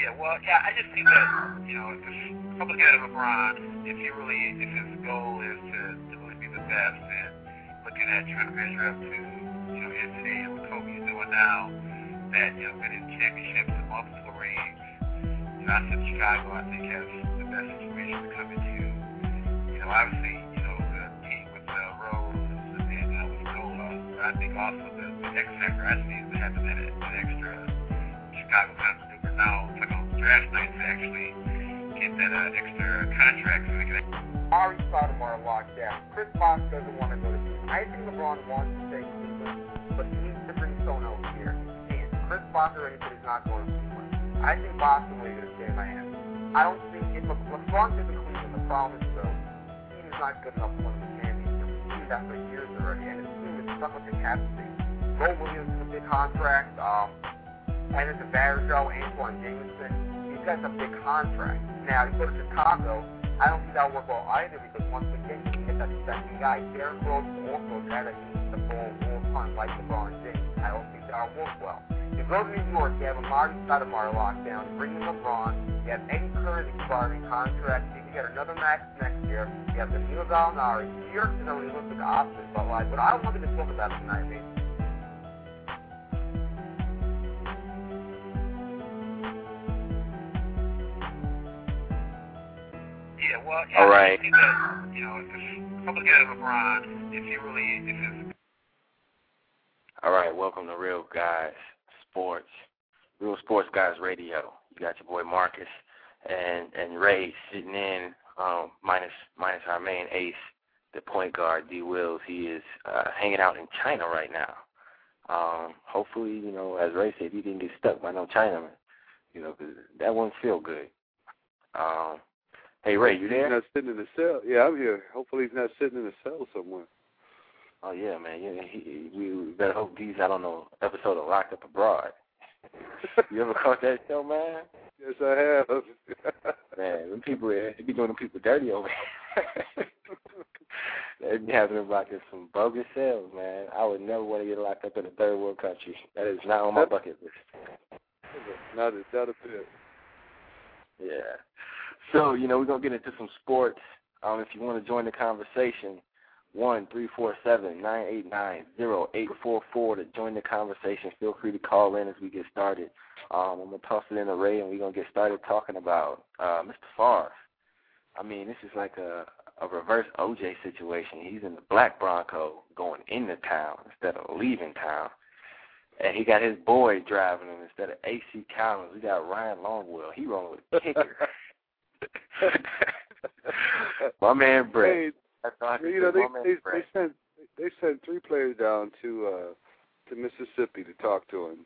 I just think that, if the public head of LeBron, if his goal is to really be the best and looking at trying to measure up to, yesterday and what Kobe's doing now, that, winning championships and multiple rings, I said Chicago, I think, has the best situation to come into. Obviously, the team with Rose and with Nola, but I think also the X factor I see is having that extra Chicago kind of maneuver now, like on draft night to actually get that extra contract so they can. Ari Stoudemire locked down. Chris Bosh doesn't want to go to Cleveland. I think LeBron wants to stay in Cleveland, but he needs to bring someone else here. And Chris Bosh already said he's not going to Cleveland. I think Boston will going to stay in Miami. I don't think if LeBron gets to Cleveland, the problem is though, the team is not good enough to win the championship. The team is that for years already, and the team is stuck with the cap space. Mo Williams is a big contract. Anderson Varejao, Antoine Jameson, these guys have big contracts. Now, you go to Chicago, I don't think that'll work well either because once again, you can get that second guy. Derrick Rose also a guy that needs the ball all the time like LeBron James. I don't think that'll work well. If you go to New York, you have a Marty Stoudemire lockdown, bring in LeBron, you have Eddie Curry expiring contract, you can get another max next year, you have Danilo Gallinari. New York is only look at the options, but I don't want to talk about it tonight, man. All right. I think that, if the public head of LeBron, if his. All right, welcome to Real Guys Sports, Real Sports Guys Radio. You got your boy Marcus and Ray sitting in, minus our main ace, the point guard D Wills. He is hanging out in China right now. Hopefully, as Ray said, he didn't get stuck by no Chinaman, because that wouldn't feel good. Hey, Ray, you there? He's not sitting in a cell. Yeah, I'm here. Hopefully he's not sitting in a cell somewhere. Oh, yeah, man. We better hope he's not on no episode of Locked Up Abroad. You ever caught that show, man? Yes, I have. Man, them people, they be doing them people dirty over here. They be having them locked in some bogus cells, man. I would never want to get locked up in a third world country. That is not on my bucket list. Not a bit. Yeah. So, we're going to get into some sports. If you want to join the conversation, 1-347-989-0844 to join the conversation. Feel free to call in as we get started. I'm going to toss it in a Ray, and we're going to get started talking about Mr. Favre. I mean, this is like a reverse OJ situation. He's in the black Bronco going into town instead of leaving town. And he got his boy driving him instead of A.C. Collins. We got Ryan Longwell. He rolling with a kicker. My man Brett. They sent 3 players down to Mississippi to talk to him.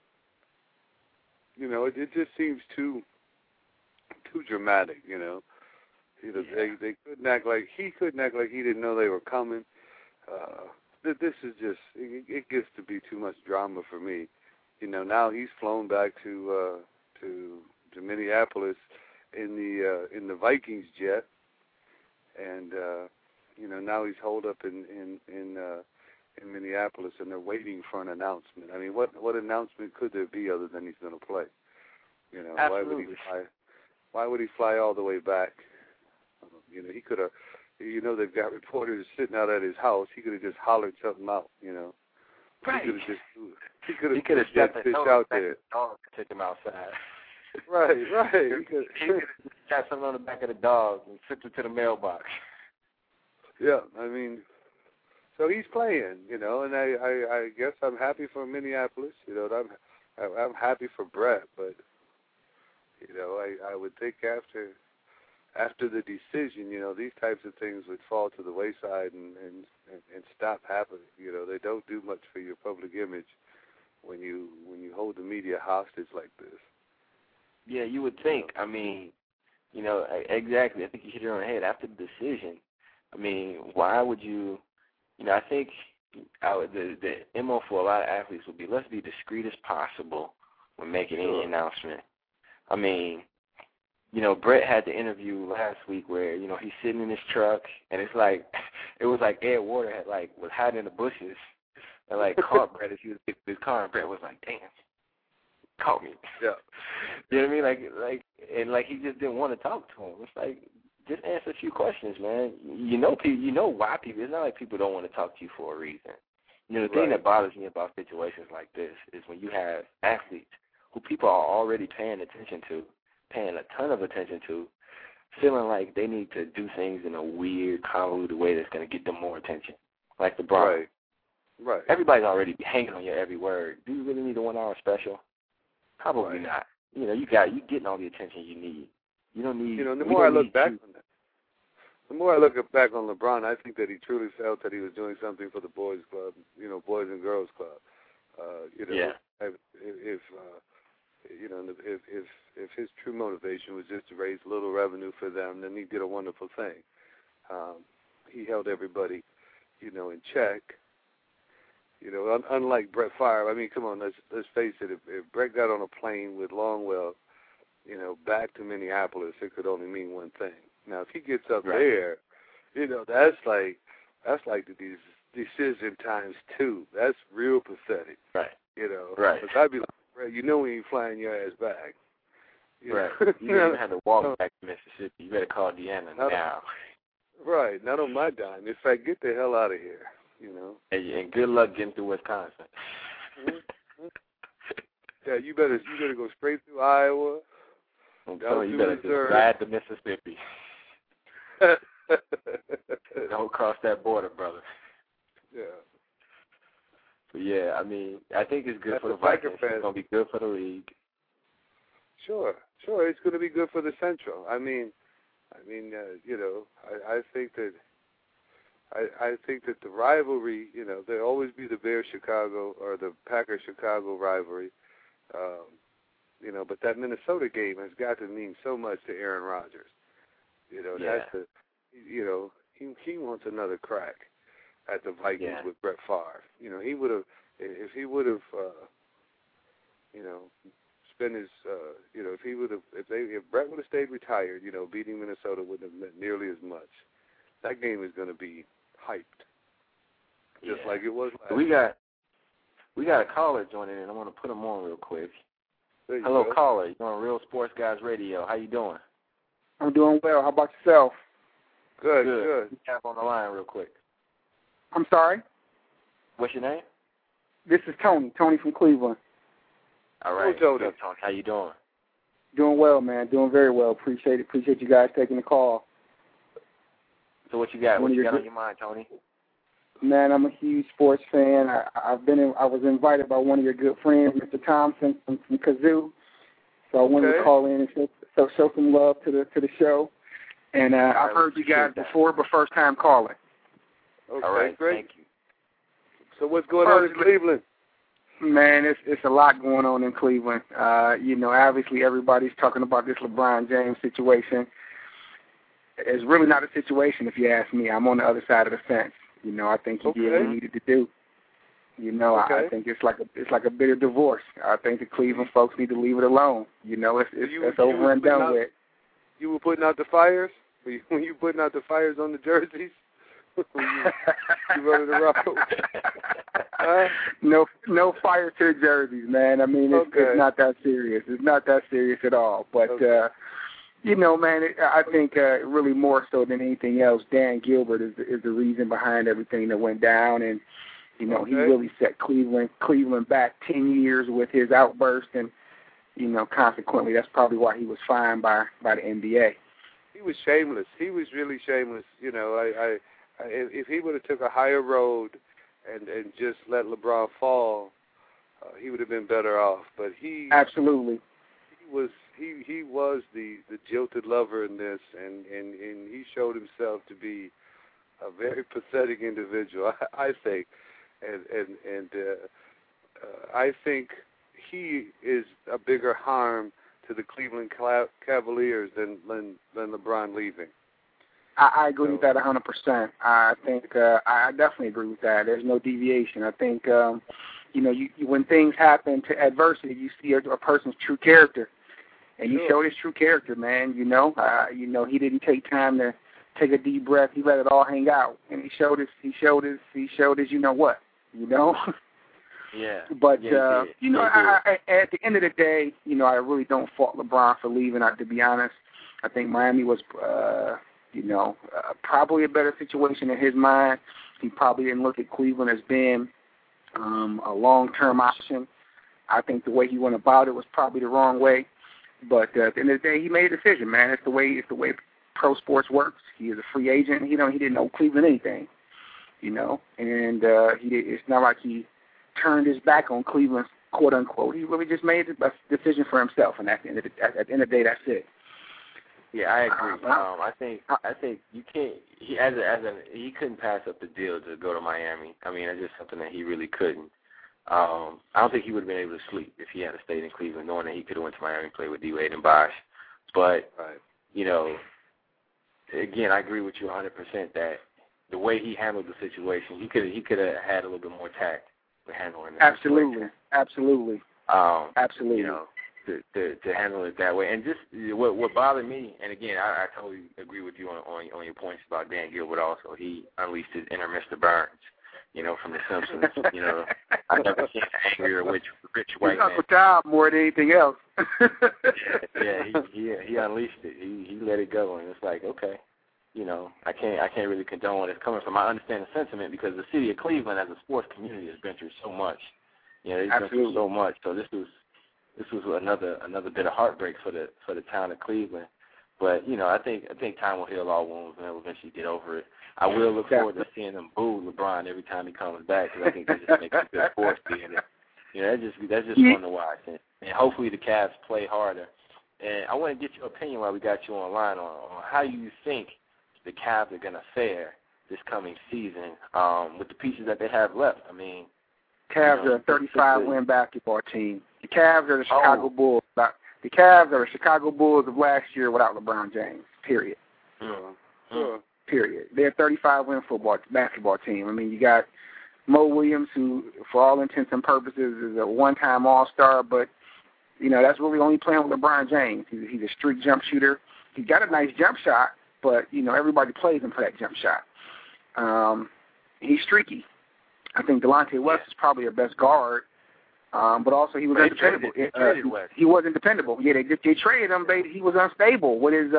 It just seems too dramatic. They couldn't act like he didn't know they were coming. This is just it gets to be too much drama for me. Now he's flown back to Minneapolis in the Vikings jet, and now he's holed up in Minneapolis, and they're waiting for an announcement. I mean, what announcement could there be other than he's going to play? Absolutely. Why would he fly all the way back? He could have. They've got reporters sitting out at his house. He could have just hollered something out. Right. He could have stepped fish out there. Dog took him outside. Right. He could have got something on the back of the dog and sent it to the mailbox. Yeah, I mean, so he's playing, and I guess I'm happy for Minneapolis. I'm happy for Brett, but I would think after the decision, these types of things would fall to the wayside and stop happening. They don't do much for your public image when you hold the media hostage like this. Yeah, you would think. I mean, exactly. I think you hit it on the head. After the decision, I mean, why would you? I think the MO for a lot of athletes would be let's be discreet as possible when making any announcement. I mean, Brett had the interview last week where he's sitting in his truck and it was like Ed Warder was hiding in the bushes and caught Brett as he was in his car, and Brett was like, damn. Call me. Yeah. You know what I mean? Like he just didn't want to talk to him. It's like, just answer a few questions, man. You know why people. It's not like people don't want to talk to you for a reason. You know, the thing that bothers me about situations like this is when you have athletes who people are already paying a ton of attention to, feeling like they need to do things in a weird, convoluted way that's going to get them more attention. Like LeBron. Right. Everybody's already hanging on your every word. Do you really need a 1 hour special? Probably not. You know, you getting all the attention you need. You don't need. You know, the more I look back on LeBron, I think that he truly felt that he was doing something for the boys' club. You know, Boys and Girls Club. You know, if his true motivation was just to raise a little revenue for them, then he did a wonderful thing. He held everybody, you know, in check. You know, unlike Brett Favre, I mean, come on, let's face it. If Brett got on a plane with Longwell, you know, back to Minneapolis, it could only mean one thing. Now, if he gets up there, you know, that's like the decision times 2. That's real pathetic. Right. You know. Right. Because I'd be like, Brett, you know we ain't flying your ass back. You right. know? You don't even have to walk back to Mississippi. You better call Deanna now. Right. Not on my dime. In fact, get the hell out of here. You know. And good luck getting through Wisconsin. Yeah, you better go straight through Iowa. I'm telling you, better just ride to Mississippi. Don't cross that border, brother. Yeah. But yeah, I mean, I think it's good for the Vikings. It's going to be good for the league. Sure. It's going to be good for the Central. I mean, you know, I think that the rivalry, you know, there'll always be the Bears-Chicago or the Packers-Chicago rivalry, you know, but that Minnesota game has got to mean so much to Aaron Rodgers. You know, you know, he wants another crack at the Vikings with Brett Favre. You know, he would have, if he would have, you know, spent his, you know, if Brett would have stayed retired, you know, beating Minnesota wouldn't have meant nearly as much. That game is going to be hyped, just like it was last year. We got a caller joining in. I want to put him on real quick. Hello, caller. You're on Real Sports Guys Radio. How you doing? I'm doing well. How about yourself? Good. You have on the line real quick. I'm sorry? What's your name? This is Tony from Cleveland. All right. Hello, Tony. How you doing? Doing well, man. Doing very well. Appreciate it. Appreciate you guys taking the call. So what you got? What you got on your mind, Tony? Man, I'm a huge sports fan. I was invited by one of your good friends, Mr. Thompson from Kazoo. So I wanted to call in and show some love to the show. And I've heard you guys before, but first time calling. Okay, all right, great. Thank you. So what's going on in Cleveland? Man, it's a lot going on in Cleveland. You know, obviously everybody's talking about this LeBron James situation. It's really not a situation, if you ask me. I'm on the other side of the fence. You know, I think he did what he needed to do. You know, I think it's like a bitter divorce. I think the Cleveland folks need to leave it alone. You know, it's over and done with. You were putting out the fires? When you putting out the fires on the jerseys? you running around? No fire to the jerseys, man. I mean, it's not that serious. It's not that serious at all. But, you know, man, I think really more so than anything else, Dan Gilbert is the reason behind everything that went down. And, you know, he really set Cleveland back 10 years with his outburst. And, you know, consequently, that's probably why he was fined by the NBA. He was shameless. He was really shameless. You know, if he would have took a higher road and just let LeBron fall, he would have been better off. But he was the jilted lover in this, and he showed himself to be a very pathetic individual, I think, and I think he is a bigger harm to the Cleveland Cavaliers than LeBron leaving. I agree with that 100%. I think I definitely agree with that. There's no deviation. I think you know, you when things happen to adversity, you see a person's true character, and you show his true character, man. You know, he didn't take time to take a deep breath. He let it all hang out, and he showed his you know what, you know. Yeah. But, yeah, you know, at the end of the day, you know, I really don't fault LeBron for leaving. To be honest, I think Miami was, probably a better situation in his mind. He probably didn't look at Cleveland as being a long-term option. I think the way he went about it was probably the wrong way. But at the end of the day, he made a decision, man. It's the way pro sports works. He is a free agent. He didn't know Cleveland anything, you know. And it's not like he turned his back on Cleveland, quote unquote. He really just made a decision for himself, and at the end of the day, that's it. Yeah, I agree. I think you can't. He couldn't pass up the deal to go to Miami. I mean, it's just something that he really couldn't. I don't think he would have been able to sleep if he had stayed in Cleveland, knowing that he could have went to Miami and played with D-Wade and Bosh. But you know, again, I agree with you 100% that the way he handled the situation, he could have had a little bit more tact with handling it. Absolutely. You know, to handle it that way. And just what bothered me, and again, I totally agree with you on your points about Dan Gilbert also. He unleashed his inner Mr. Burns, you know, from The Simpsons. You know, I've never seen an angrier rich white man. Uncle Tom more than anything else. He unleashed it. He let it go, and it's like, okay, you know, I can't really condone where it's coming from. I understand the sentiment because the city of Cleveland as a sports community has been through so much. You know, they've been through so much. So this was another bit of heartbreak for the town of Cleveland. But, you know, I think time will heal all wounds and they'll eventually get over it. I will look forward to seeing them boo LeBron every time he comes back because I think that just makes a good force being it. You know, that's just fun to watch. And hopefully the Cavs play harder. And I want to get your opinion while we got you online on how you think the Cavs are going to fare this coming season with the pieces that they have left. I mean, Cavs are a 35-win basketball team. The Cavs are the Chicago Bulls. The Cavs are the Chicago Bulls of last year without LeBron James, period. Period. They're a 35-win basketball team. I mean, you got Mo Williams, who, for all intents and purposes, is a one-time All-Star, but, you know, that's really only playing with LeBron James. He's a streak jump shooter. He's got a nice jump shot, but, you know, everybody plays him for that jump shot. He's streaky. I think Delonte West is probably their best guard, but also he was undependable. He wasn't dependable. Yeah, they traded him, but he was unstable with his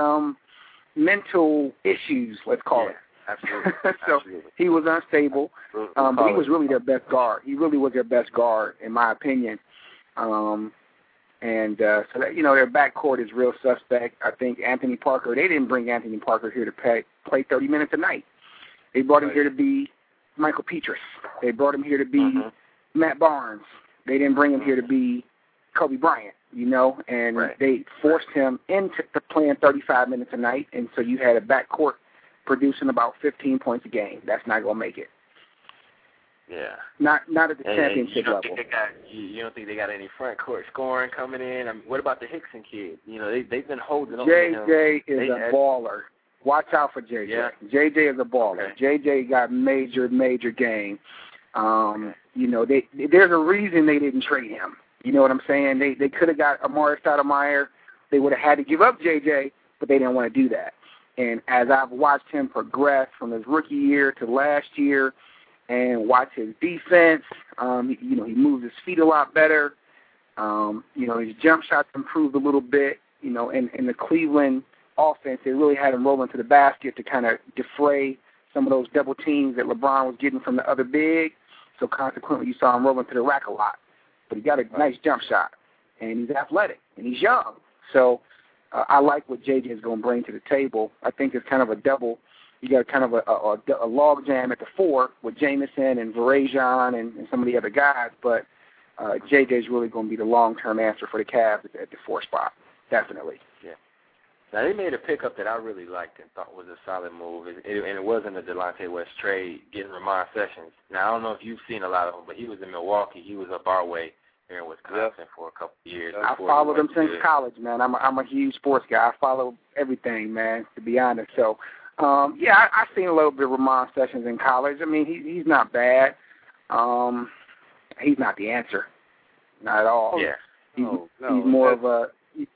mental issues, let's call it. Absolutely. So he was unstable, but he was really their best guard. He really was their best guard, in my opinion. So that, you know, their backcourt is real suspect. I think Anthony Parker, they didn't bring Anthony Parker here to play 30 minutes a night. They brought him here to be Michael Petras. They brought him here to be Matt Barnes. They didn't bring him here to be Kobe Bryant, you know, and they forced him into playing 35 minutes a night, and so you had a backcourt producing about 15 points a game. That's not going to make it. Yeah. Not at the championship level. You don't think they got any front court scoring coming in? I mean, what about the Hickson kid? You know, they've been holding on. JJ is a baller. Watch out for JJ. Yeah. JJ is a baller. Okay. JJ got major game. You know, there's a reason they didn't trade him. You know what I'm saying? They could have got Amari Stoudemire. They would have had to give up JJ, but they didn't want to do that. And as I've watched him progress from his rookie year to last year and watch his defense, you know, he moves his feet a lot better. You know, his jump shots improved a little bit. You know, and the Cleveland offense, they really had him rolling to the basket to kind of defray some of those double teams that LeBron was getting from the other big. So consequently, you saw him rolling to the rack a lot. But he got a nice jump shot, and he's athletic, and he's young. So I like what JJ is going to bring to the table. I think it's kind of a double. You got kind of a log jam at the 4 with Jameson and Verajan and some of the other guys, but JJ is really going to be the long-term answer for the Cavs at the 4 spot, definitely. Yeah. Now, they made a pickup that I really liked and thought was a solid move, and it wasn't a Delonte West trade, getting Ramon Sessions. Now, I don't know if you've seen a lot of him, but he was in Milwaukee. He was up our way here in Wisconsin for a couple of years. I followed him since college, man. I'm a huge sports guy. I follow everything, man, to be honest. So, I've seen a little bit of Ramon Sessions in college. I mean, he's not bad. He's not the answer. Not at all. Yeah. He's more of a...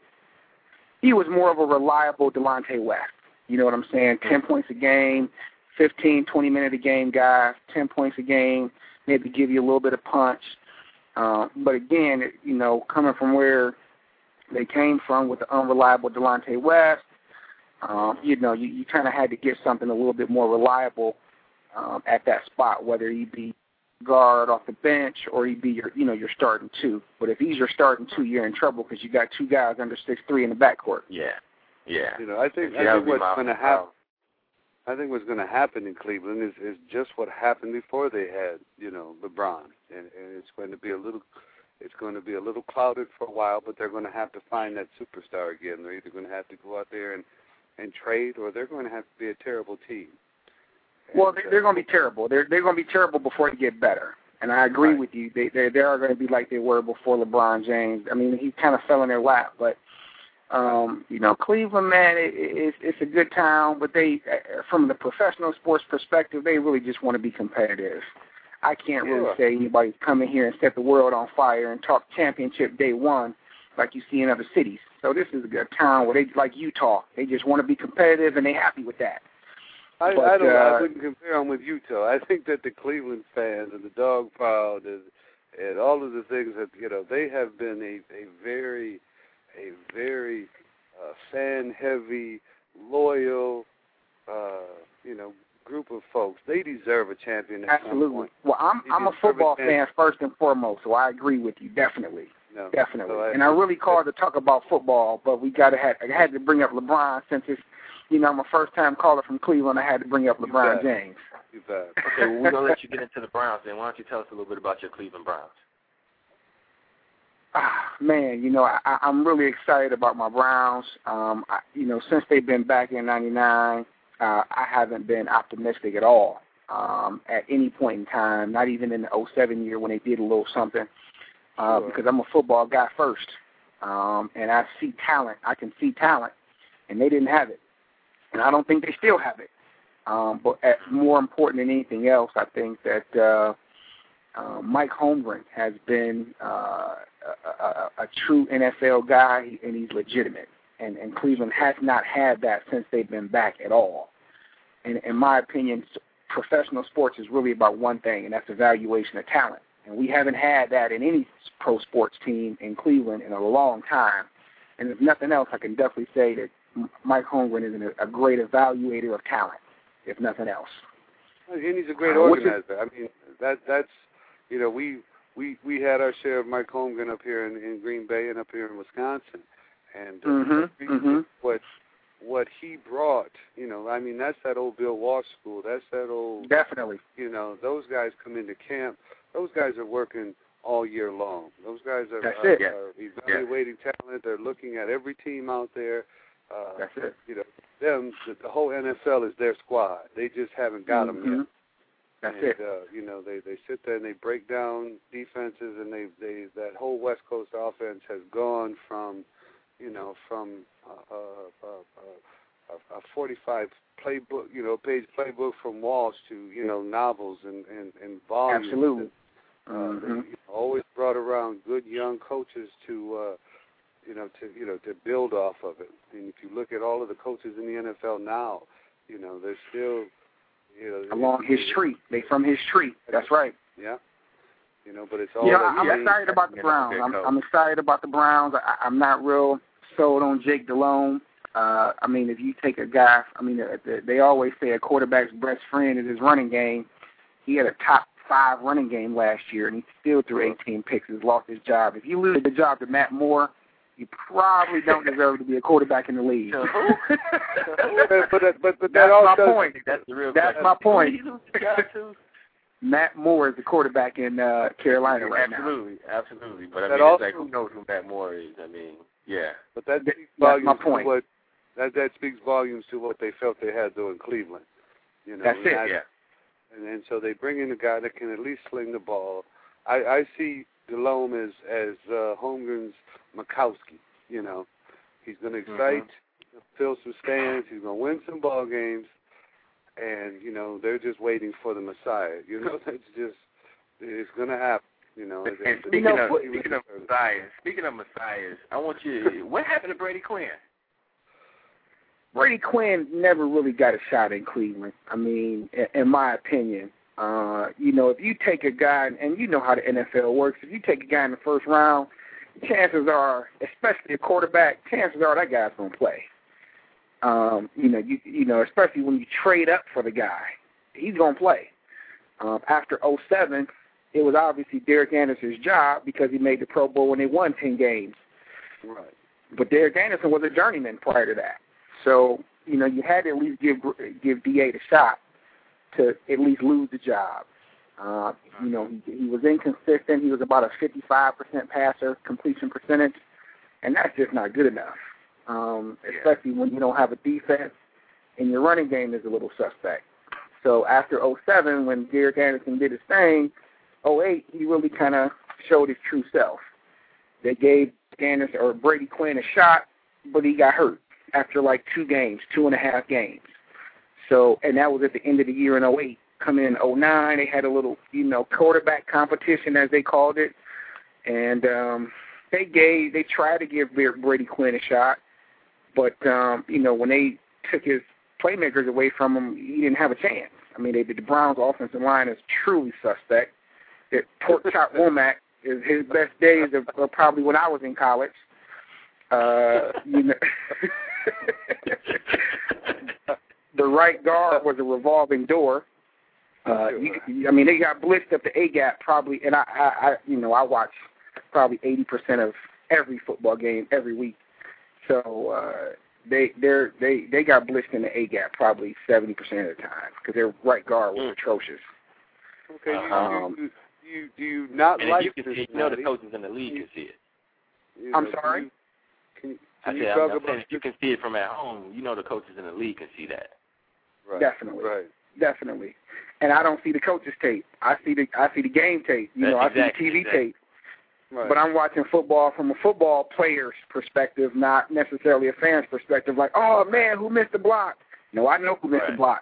He was more of a reliable Delonte West. You know what I'm saying? 10 points a game, 15, 20-minute-a-game guy, 10 points a game, maybe give you a little bit of punch. But again, coming from where they came from with the unreliable Delonte West, you kind of had to get something a little bit more reliable at that spot, whether he be guard off the bench or he be your starting two. But if he's your starting two, you're in trouble because you got two guys under 6'3" in the backcourt. Yeah. I think what's going to happen. I think what's going to happen in Cleveland is just what happened before they had, LeBron, and it's going to be a little clouded for a while, but they're going to have to find that superstar again. They're either going to have to go out there and trade, or they're going to have to be a terrible team. Well, they're going to be terrible. They're going to be terrible before they get better. And I agree with you. They are going to be like they were before LeBron James. I mean, he kind of fell in their lap, but. Cleveland, man, it's a good town, but they, from the professional sports perspective, they really just want to be competitive. I can't really say anybody's coming here and set the world on fire and talk championship day one like you see in other cities. So this is a good town where they, like Utah, they just want to be competitive and they're happy with that. I wouldn't compare them with Utah. I think that the Cleveland fans and the dog pound and all of the things that, they have been a very fan-heavy, loyal, group of folks. They deserve a champion at some point. Well, I'm a football fan first and foremost, so I agree with you, definitely. Definitely. So and I really called to talk about football, but I had to bring up LeBron since it's, I'm a first-time caller from Cleveland. I had to bring up LeBron James. You bet. Okay, well, we're going to let you get into the Browns then. Why don't you tell us a little bit about your Cleveland Browns? Man, I'm really excited about my Browns. Since they've been back in '99, I haven't been optimistic at all at any point in time, not even in the 07 year when they did a little something, because I'm a football guy first. And I see talent. I can see talent, and they didn't have it. And I don't think they still have it. But more important than anything else, I think that Mike Holmgren has been a true NFL guy, and he's legitimate. And Cleveland has not had that since they've been back at all. And in my opinion, professional sports is really about one thing, and that's evaluation of talent. And we haven't had that in any pro sports team in Cleveland in a long time. And if nothing else, I can definitely say that Mike Holmgren is a great evaluator of talent, if nothing else. And he's a great organizer. I mean, that's we had our share of Mike Holmgren up here in Green Bay and up here in Wisconsin, and what he brought, I mean, that's that old Bill Walsh school. That's that old. Definitely. Those guys come into camp. Those guys are working all year long. Those guys are evaluating talent. They're looking at every team out there. That's it. The whole NFL is their squad. They just haven't got them yet. That's it. They sit there and they break down defenses, and that whole West Coast offense has gone from a 45 playbook, page playbook from Walsh to novels and volumes. Absolutely. Always brought around good young coaches to build off of it. And if you look at all of the coaches in the NFL now, they're still along his tree. They from his tree. That's right. Yeah. But it's all. I'm excited about the Browns. I'm excited about the Browns. I'm not real sold on Jake Delhomme. I mean, if you take a guy, they always say a quarterback's best friend is his running game. He had a top 5 running game last year, and he still threw 18 picks and lost his job. If you lose the job to Matt Moore, you probably don't deserve to be a quarterback in the league. but that's my point. That's the real question. My point. Matt Moore is the quarterback in Carolina right now. Absolutely. But it's like, who knows who Matt Moore is? But that speaks volumes my point. That speaks volumes to what they felt they had though in Cleveland. That's it. And so they bring in a guy that can at least sling the ball. I see Delhomme as Holmgren's Mikowski. He's going to excite, fill some stands. He's going to win some ball games, and they're just waiting for the Messiah. It's going to happen. Speaking of Messiahs, I want you. What happened to Brady Quinn? Brady Quinn never really got a shot in Cleveland. I mean, in my opinion, If you take a guy, and you know how the NFL works, if you take a guy in the first round, chances are, especially a quarterback, chances are that guy's going to play. Especially when you trade up for the guy, he's going to play. After 2007, it was obviously Derek Anderson's job because he made the Pro Bowl when they won 10 games. Right. But Derek Anderson was a journeyman prior to that. So, you had to at least give D.A. the shot to at least lose the job. He was inconsistent. He was about a 55% passer completion percentage, and that's just not good enough, especially when you don't have a defense and your running game is a little suspect. So after 2007, when Derek Anderson did his thing, 2008, he really kind of showed his true self. They gave Anderson or Brady Quinn a shot, but he got hurt after like 2.5 games. So, and that was at the end of the year in 2008. Coming in 2009, they had a little, quarterback competition, as they called it. And they tried to give Brady Quinn a shot. But, when they took his playmakers away from him, he didn't have a chance. I mean, the Browns' offensive line is truly suspect. Pork Chop Womack, his best days are probably when I was in college. The right guard was a revolving door. They got blitzed up the A-gap probably, and I watch probably 80% of every football game every week. So they got blitzed in the A-gap probably 70% of the time because their right guard was atrocious. Okay, do you not and like you can this? See, the coaches in the league can see it. I'm sorry? Can I you said, talk I'm about saying if you can see it from at home, the coaches in the league can see that. Right. Definitely. Right. Definitely. And I don't see the coaches tape. I see the game tape. I see the TV tape. Right. But I'm watching football from a football player's perspective, not necessarily a fan's perspective. Like, oh man, who missed the block? No, I know who missed the block.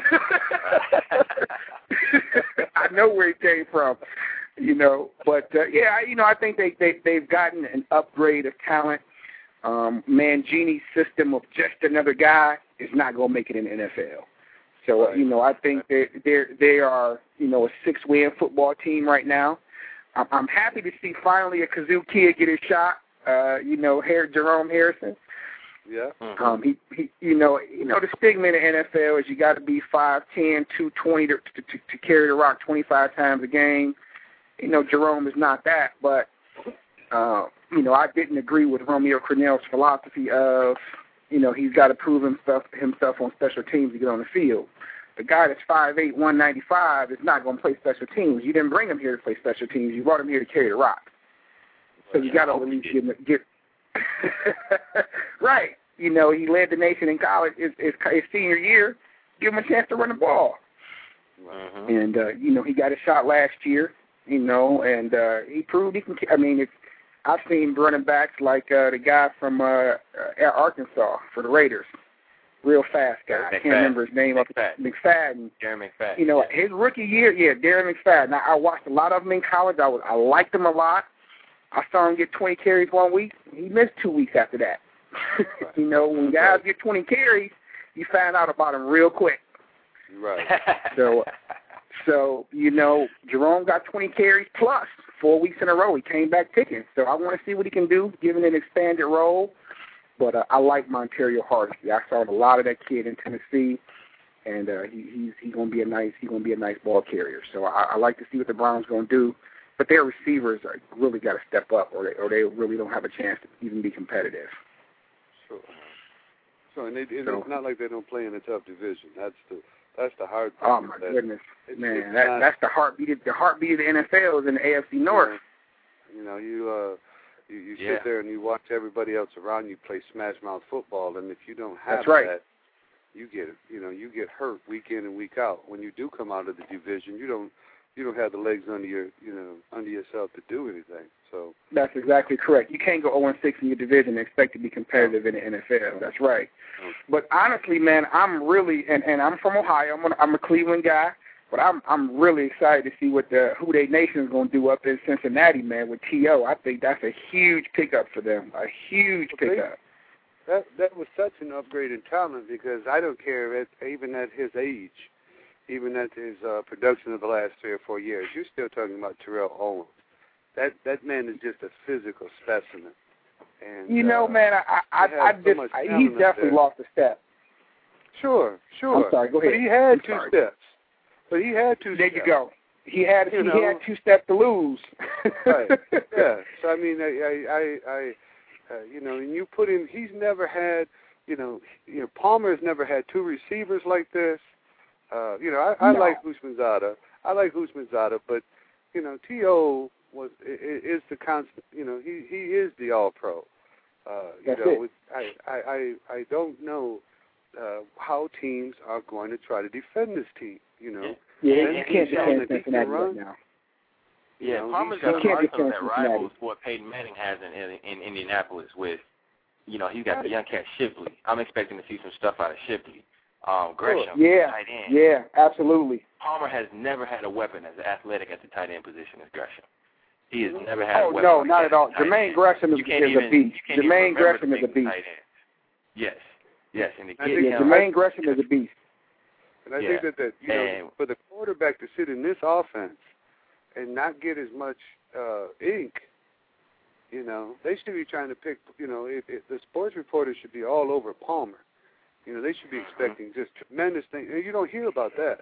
I know where he came from. But I think they've gotten an upgrade of talent. Mangini's system of just another guy is not going to make it in the NFL. So, I think they are, a 6-win football team right now. I'm happy to see finally a Kazoo kid get his shot, Jerome Harrison. Yeah. He the stigma in the NFL is you got to be 5'10", 220 to carry the rock 25 times a game. Jerome is not that, but I didn't agree with Romeo Crennel's philosophy of, he's got to prove himself on special teams to get on the field. The guy that's 5'8", 195 is not going to play special teams. You didn't bring him here to play special teams. You brought him here to carry the rock. So you got to at least get right. He led the nation in college his senior year. Give him a chance to run the ball. And, he got a shot last year, and he proved he can. I've seen running backs like the guy from Arkansas for the Raiders. Real fast guy. I can't remember his name. McFadden. Darren McFadden. His rookie year, Darren McFadden. Now, I watched a lot of him in college. I liked him a lot. I saw him get 20 carries 1 week. He missed 2 weeks after that. When guys get 20 carries, you find out about them real quick. Right. So Jerome got 20 carries plus 4 weeks in a row. He came back ticking. So I want to see what he can do, given an expanded role. But I like Montario Hardesty. I saw a lot of that kid in Tennessee, and he's going to be a nice ball carrier. So I like to see what the Browns going to do. But their receivers are really got to step up, or they really don't have a chance to even be competitive. Sure. So and it's not like they don't play in a tough division. That's the hard part. Oh my goodness, man! That's the heartbeat. The heartbeat of the NFL is in the AFC North. You sit there and you watch everybody else around you play smash mouth football, and if you don't have that, you get hurt week in and week out. When you do come out of the division, you don't have the legs under yourself to do anything. So that's exactly correct. You can't go 0-6 in your division and expect to be competitive in the NFL. That's right. Okay. But honestly, man, I'm really and I'm from Ohio. I'm a Cleveland guy. But I'm really excited to see what who they nation is going to do up in Cincinnati, man, with T.O. I think that's a huge pickup for them, a huge pickup. That was such an upgrade in talent because I don't care, even at his age, even at his production of the last 3 or 4 years, you're still talking about Terrell Owens. That man is just a physical specimen. And man, he's definitely lost a step. Sure. I'm sorry, go ahead. But he had two steps. There you go. He had 2 steps to lose. Right. Yeah. So I mean, I and you put in. He's never had. Palmer has never had 2 receivers like this. I like Houshmandzadeh. But T.O. is the constant. He is the All-Pro. I don't know how teams are going to try to defend this team. Yeah, you can't defend Cincinnati right now. Yeah, Palmer's got an arsenal that rivals what Peyton Manning has in Indianapolis with, he's got the young cat Shipley. I'm expecting to see some stuff out of Shipley. Gresham, tight end. Yeah, absolutely. Palmer has never had a weapon as athletic at the tight end position as Gresham. He has never had a weapon. No, not at all. Jermaine Gresham is a beast. Jermaine Gresham is a beast. Yes, and Jermaine Gresham is a beast. And I think that for the quarterback to sit in this offense and not get as much ink, they should be trying to pick. The sports reporters should be all over Palmer. They should be expecting just tremendous things. And you don't hear about that.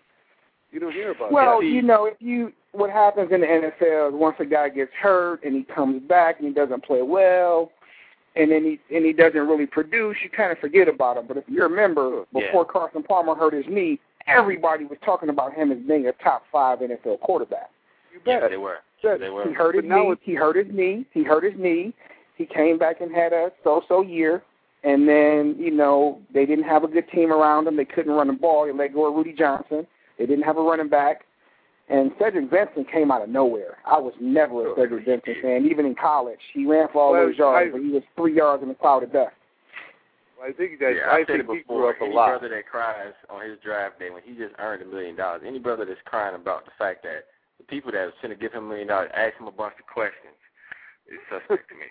Well, what happens in the NFL is once a guy gets hurt and he comes back and he doesn't play well, and then he doesn't really produce, you kind of forget about him. But if you remember, before Carson Palmer hurt his knee, everybody was talking about him as being a top 5 NFL quarterback. You bet. Yeah, they were. He hurt his knee. He came back and had a so-so year. And then, they didn't have a good team around him. They couldn't run the ball. They let go of Rudy Johnson. They didn't have a running back. And Cedric Benson came out of nowhere. I was never a Cedric Benson fan. Even in college, he ran for all those yards, but he was 3 yards in a cloud of dust. Well, I think he grew up a lot. Any brother that cries on his draft day when he just earned $1 million, any brother that's crying about the fact that the people that should give him $1 million ask him a bunch of questions is suspect to me.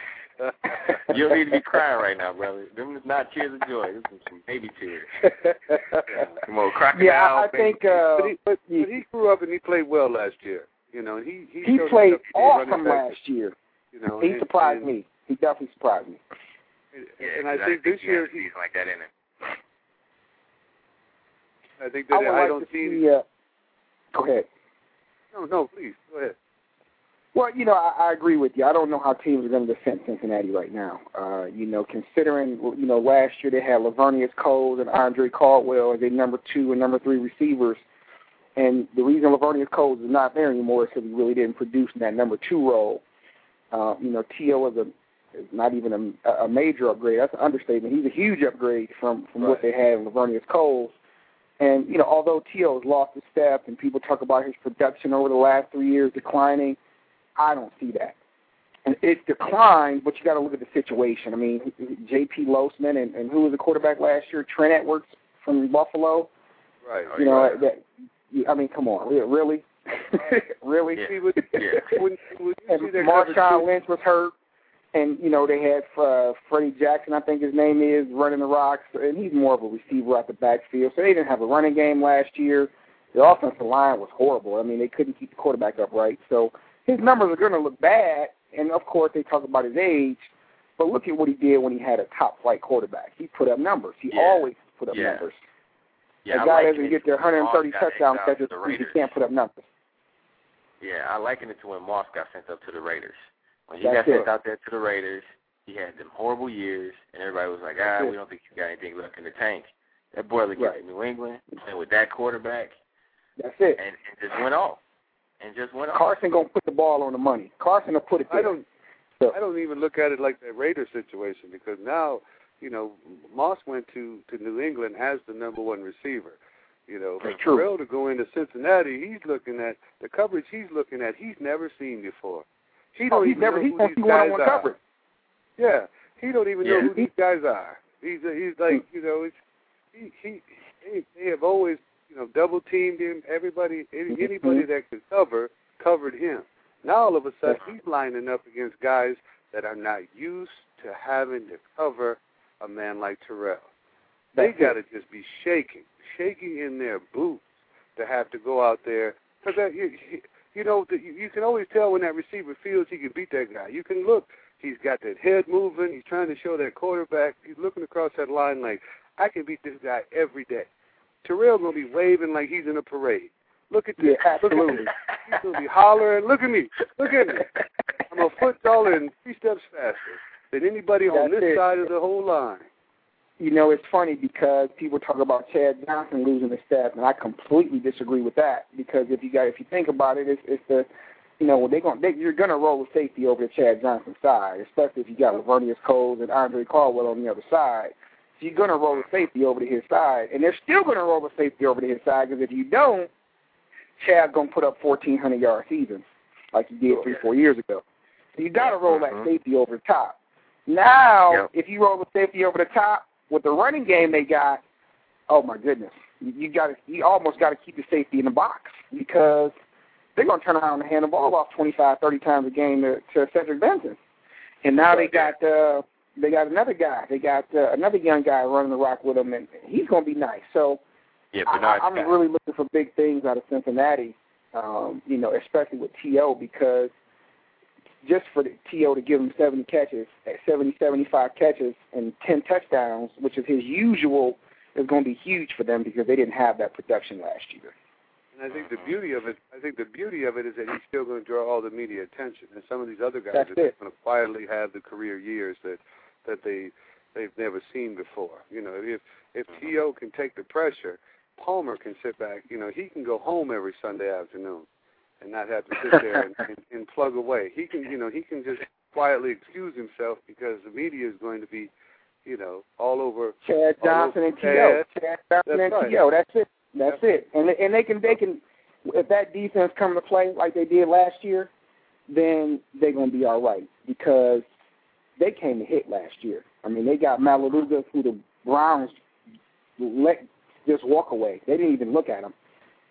You don't need to be crying right now, brother. Them is not tears of joy. This is some baby tears. Some old crocodile. Yeah, I think. But he grew up and he played well last year. And he played awesome last year. He surprised me. He definitely surprised me. And I think this year he's like that in it. I think that I don't see. Go ahead. No, please go ahead. Well, I agree with you. I don't know how teams are going to defend Cincinnati right now. Considering, last year they had Lavernius Coles and Andre Caldwell as their number 2 and number 3 receivers. And the reason Lavernius Coles is not there anymore is because he really didn't produce in that number 2 role. T.O. is not even a major upgrade. That's an understatement. He's a huge upgrade from what they had in Lavernius Coles. And, although T.O. has lost a step and people talk about his production over the last 3 years declining, I don't see that. And it declined, but you got to look at the situation. I mean, J.P. Losman and who was the quarterback last year? Trent Edwards from Buffalo. Right. Come on, really? Really? Yeah. And Marshawn Lynch was hurt, and they had Freddie Jackson, I think his name is, running the rocks, and he's more of a receiver out the backfield. So they didn't have a running game last year. The offensive line was horrible. I mean, they couldn't keep the quarterback upright. So his numbers are going to look bad, and, of course, they talk about his age, but look at what he did when he had a top-flight quarterback. He put up numbers. He always put up numbers. Yeah, a guy doesn't get their 130 touchdown catches if he can't put up numbers. Yeah, I liken it to when Moss got sent up to the Raiders. When he got sent out there to the Raiders, he had them horrible years, and everybody was like, we don't think you got anything left in the tank. That boy gets to New England, and with that quarterback, that's it. And just went off. Carson gonna put the ball on the money. Carson will put it there. I don't even look at it like that Raiders situation because now, Moss went to New England as the number 1 receiver. For Terrell to go into Cincinnati, he's looking at the coverage he's looking at. He's never seen before. He's never seen one-on-one coverage. Yeah, he don't even know who these guys are. He's like they have always double teamed him. Anybody that could covered him. Now all of a sudden he's lining up against guys that are not used to having to cover a man like Terrell. They got to just be shaking in their boots to have to go out there. Because you know, you can always tell when that receiver feels he can beat that guy. You can look. He's got that head moving. He's trying to show that quarterback. He's looking across that line like, I can beat this guy every day. Terrell going to be waving like he's in a parade. Look at this. Yeah, absolutely. Look at this. He's going to be hollering. Look at me. Look at me. I'm a foot taller and 3 steps faster than anybody on this side of the whole line. You know, it's funny because people talk about Chad Johnson losing his staff, and I completely disagree with that. Because if you think about it, it's the, you know, you're gonna roll the safety over to Chad Johnson's side, especially if you got Lavernius Coles and Andre Caldwell on the other side. So you're gonna roll the safety over to his side, and they're still gonna roll the safety over to his side because if you don't, Chad's gonna put up 1,400-yard seasons like he did 3-4 years ago. So you gotta roll that safety over the top. Now, if you roll the safety over the top with the running game they got, oh my goodness, you almost got to keep the safety in the box because they're going to turn around and hand the ball off 25, 30 times a game to Cedric Benson. And now they got another guy. They got another young guy running the rock with them, and he's going to be nice. So I'm really looking for big things out of Cincinnati, you know, especially with T.O. because just for the T.O. to give him 70 catches, 75 catches, and 10 touchdowns, which is his usual, is going to be huge for them because they didn't have that production last year. And I think the beauty of it is that he's still going to draw all the media attention. And some of these other guys are going to quietly have the career years that they've never seen before. You know, if T.O. can take the pressure, Palmer can sit back. You know, he can go home every Sunday afternoon and not have to sit there and plug away. He can just quietly excuse himself because the media is going to be, you know, all over Chad Johnson and T.O. Chad Johnson and T.O. That's it. And they can if that defense come to play like they did last year, then they're gonna be all right because they came to hit last year. I mean, they got Malaluga who the Browns let just walk away. They didn't even look at him.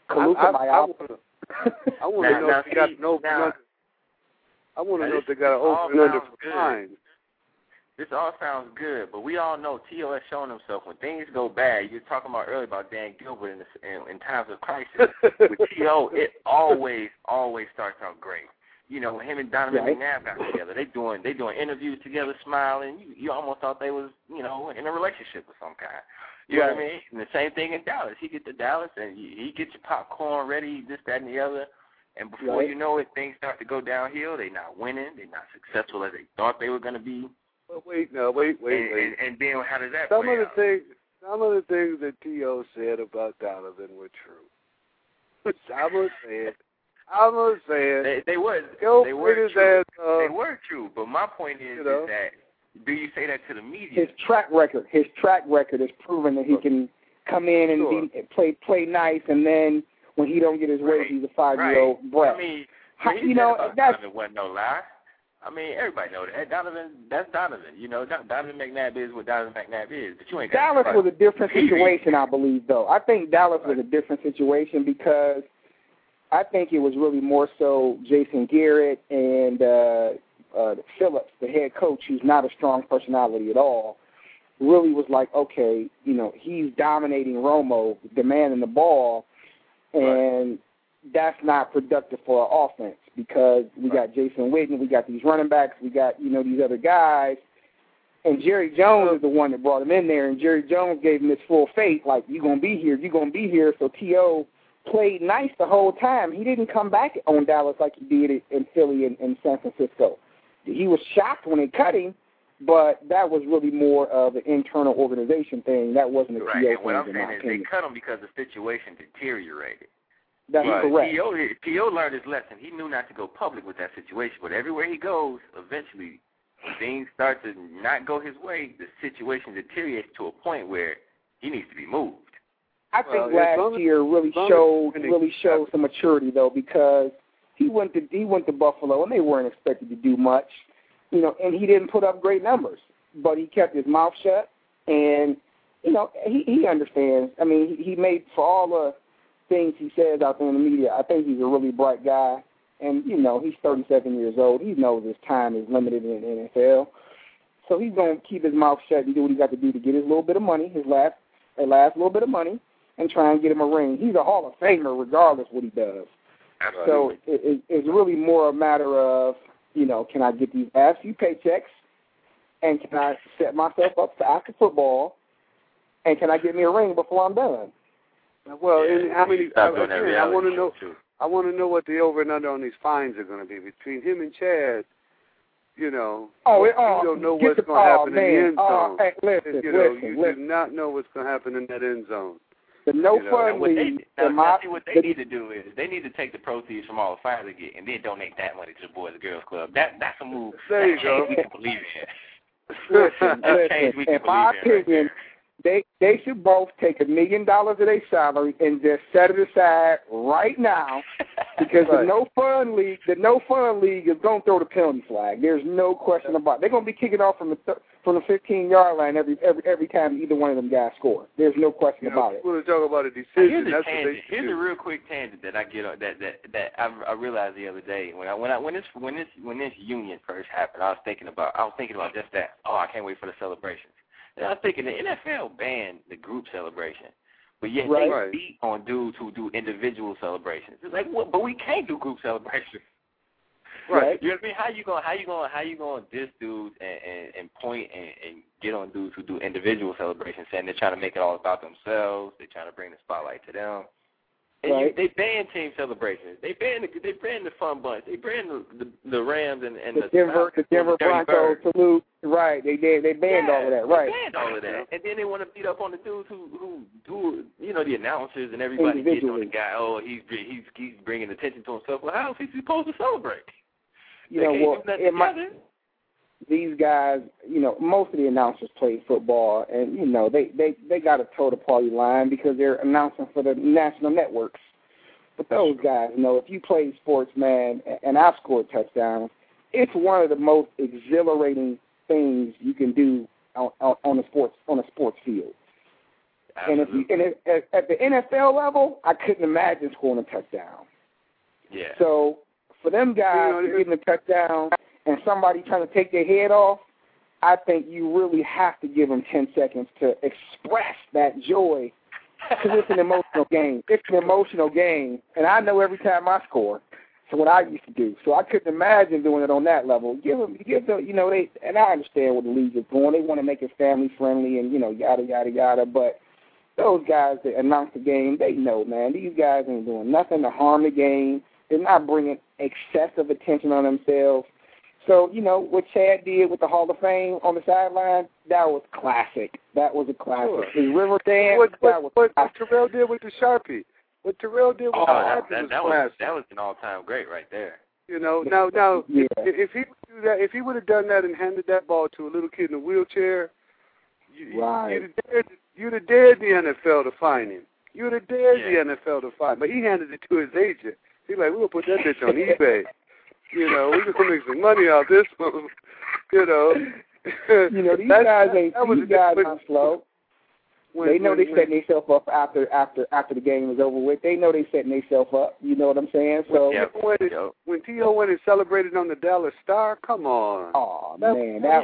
I want to know if they got an open under. I want to know if they got an open under for fines. This all sounds good, but we all know T.O. has shown himself when things go bad. You were talking about earlier about Dan Gilbert in times of crisis. With T.O., it always starts out great. You know, when him and Donovan McNabb got together, they doing interviews together, smiling. You almost thought they was, you know, in a relationship of some kind. You know what I mean? And the same thing in Dallas. He get to Dallas, and he gets your popcorn ready, this, that, and the other. And before you know it, things start to go downhill. They're not winning. They're not successful as they thought they were going to be. But wait. And then how does that Some play of the out? things that T.O. said about Donovan were true. I'm going to say it. They were true. But my point is that, do you say that to the media? His track record is proven that he can come in and play nice, and then when he don't get his way, he's a 5-year-old brat. I mean, Donovan wasn't no lie. I mean, everybody knows that. That's Donovan. You know, Donovan McNabb is what Donovan McNabb is. But you ain't Dallas was a different situation, I believe, though. I think Dallas was a different situation because I think it was really more so Jason Garrett and Phillips, the head coach, who's not a strong personality at all, really was like, okay, you know, he's dominating Romo, demanding the ball, and that's not productive for our offense because we got Jason Witten, we got these running backs, we got, you know, these other guys, and Jerry Jones is the one that brought him in there, and Jerry Jones gave him his full faith, like, you're going to be here, so T.O. played nice the whole time. He didn't come back on Dallas like he did in Philly and San Francisco. He was shocked when they cut him, but that was really more of an internal organization thing. That wasn't a T.O. thing. And what I'm saying is they cut him because the situation deteriorated. That's correct. T.O. learned his lesson. He knew not to go public with that situation, but everywhere he goes, eventually things start to not go his way. The situation deteriorates to a point where he needs to be moved. I think last year really showed some maturity though, because he went to Buffalo and they weren't expected to do much, you know, and he didn't put up great numbers, but he kept his mouth shut, and you know he understands. I mean, he made, for all the things he says out there in the media, I think he's a really bright guy, and you know he's 37 years old. He knows his time is limited in the NFL, so he's going to keep his mouth shut and do what he got to do to get his little bit of money, his last little bit of money. and try and get him a ring. He's a Hall of Famer regardless what he does. Absolutely. So it's really more a matter of, you know, can I get these last few paychecks, and can I set myself up for after football, and can I get me a ring before I'm done? Well, and how many? I want to know. I want to know what the over and under on these fines are going to be between him and Chad. You know, you don't know what's going to happen in the end zone. Hey, listen, you do not know what's going to happen in that end zone. The fun league. What they need to do is they need to take the proceeds from all the fires they get and then donate that money to the Boys and Girls Club. That's a move. There you go. We can believe in. Listen, in my opinion, they should both take $1 million of their salary and just set it aside right now, because the No Fun League is going to throw the penalty flag. There's no question about it. They're going to be kicking off from the 15-yard line every time either one of them guys score. There's no question about it. We're talking about a decision. Here's a real quick tangent that I get on that I realized the other day when this union first happened. I was thinking about just that. Oh, I can't wait for the celebrations. And I was thinking the NFL banned the group celebration, but yet they beat on dudes who do individual celebrations. It's like, what? But we can't do group celebrations. Right. You know what I mean? How you gonna diss dudes and point and get on dudes who do individual celebrations, saying they're trying to make it all about themselves, they're trying to bring the spotlight to them. And they ban team celebrations. They ban the fun bunch. They ban the Rams and the Denver Broncos salute. Right. They banned all of that. Right. They banned all of that. And then they want to beat up on the dudes who do, you know, the announcers and everybody getting on the guy. Oh, he's bringing attention to himself. Well, how is he supposed to celebrate? You know, these guys, you know, most of the announcers play football, and, you know, they got to toe the party line because they're announcing for the national networks. But those guys, you know, if you play sports, man, and I've scored touchdowns, it's one of the most exhilarating things you can do on a sports field. Absolutely. And at the NFL level, I couldn't imagine scoring a touchdown. Yeah. So for them guys getting a touchdown and somebody trying to take their head off, I think you really have to give them 10 seconds to express that joy, because it's an emotional game. It's an emotional game, and I know every time I score, it's what I used to do. So I couldn't imagine doing it on that level. Give them, you know, and I understand where the league is going. They want to make it family friendly and, you know, yada, yada, yada, but those guys that announce the game, they know, man, these guys ain't doing nothing to harm the game. They're not bringing excessive attention on themselves. So, you know, what Chad did with the Hall of Fame on the sideline, that was classic. That was a classic. Sure. The River Dance, what Terrell did with the Sharpie. What Terrell did with the Sharpie that was an all-time great right there. You know, now, if he would do that, if he would have done that and handed that ball to a little kid in a wheelchair, you'd have dared the NFL to fine him. You would have dared the NFL to fine him. But he handed it to his agent. He's like, we're going to put that bitch on eBay. You know, we're going to make some money off this one. You know. You know, these guys aren't slow. They know they're setting themselves up after the game is over with. They know they're setting themselves up. You know what I'm saying? So when T.O. went and celebrated on the Dallas Star, come on. Oh, man, that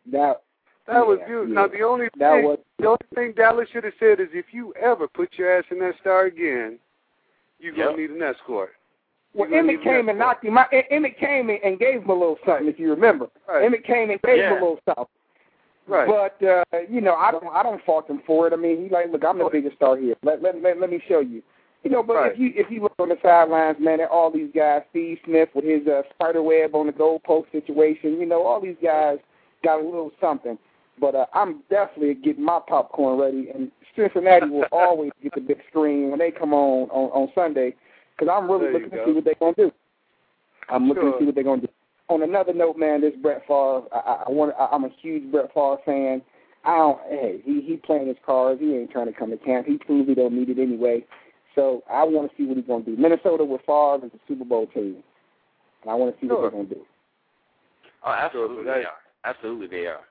was beautiful. Now, the only thing Dallas should have said is, if you ever put your ass in that star again, you're going to need an escort. Well, Emmett came and knocked him out. Emmett came and gave him a little something, if you remember. Right. Emmett came and gave him a little something. Right. But you know, I don't fault him for it. I mean, he's like, look, I'm the biggest star here. Let me show you. You know, but if you look on the sidelines, man, all these guys, Steve Smith with his spider web on the goalpost situation, you know, all these guys got a little something. But I'm definitely getting my popcorn ready, and Cincinnati will always get the big screen when they come on Sunday. Because I'm really looking to see what they're going to do. I'm looking to see what they're going to do. On another note, man, this Brett Favre, I'm a huge Brett Favre fan. He playing his cards. He ain't trying to come to camp. He proves he don't need it anyway. So I want to see what he's going to do. Minnesota with Favre is a Super Bowl team. And I want to see what they're going to do. Oh, absolutely they are. Absolutely they are.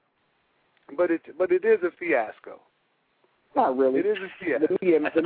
But it is a fiasco. Not really. It is a fiasco.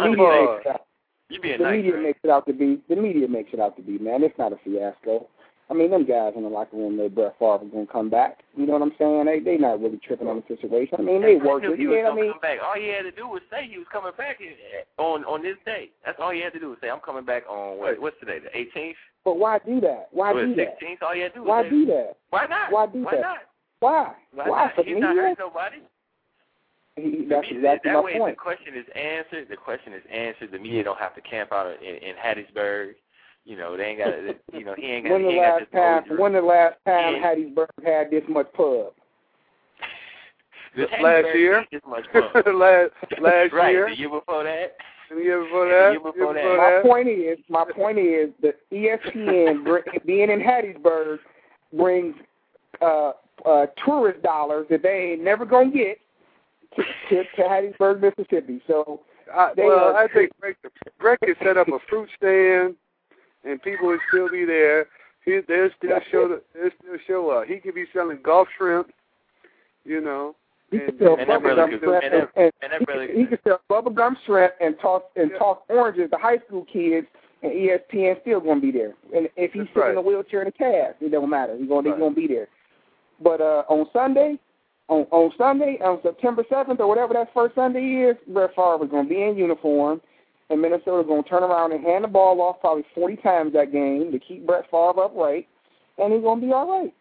The media makes it out to be, man. It's not a fiasco. I mean, them guys in the locker room, they Brett Favre is going to come back. You know what I'm saying? They not really tripping on the situation. I mean, they worked it. He was going to come back. All he had to do was say he was coming back on this day. That's all he had to do was say, I'm coming back on, what's today, the 18th? But why do that? Why do that? 16th, all he had to do was why say, do that? Why not? Why do that? Not? Why? Why not? He's not hurting nobody. That's exactly that my way, point. The question is answered. The media don't have to camp out in Hattiesburg. You know, they ain't got. You know, he ain't got. When the last time Hattiesburg had this much pub? Last year. This much pub. last right, year. The year before that. The year before that. My point is that ESPN being in Hattiesburg brings tourist dollars that they ain't never gonna get to Hattiesburg, Mississippi. So I think Greg could set up a fruit stand, and people would still be there. They'll still show up. He could be selling Gulf shrimp, you know. He could sell bubblegum shrimp and toss oranges to high school kids, and ESPN still going to be there. And if he's sitting in a wheelchair in a cast, it don't matter. He's going to be there. But on Sunday, on September 7th or whatever that first Sunday is, Brett Favre is going to be in uniform, and Minnesota's going to turn around and hand the ball off probably 40 times that game to keep Brett Favre upright, and he's going to be all right.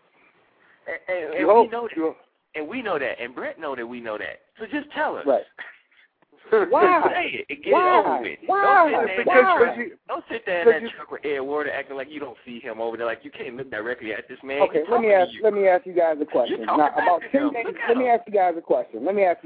And we know that, and Brett know that we know that. So just tell us. Right. Why? Just say it and get it over with. Don't sit there in that truck with Ed Warder acting like you don't see him over there, like you can't look directly at this man. Okay, let me ask you guys a question. Now, about 10 days, let me ask you guys a question.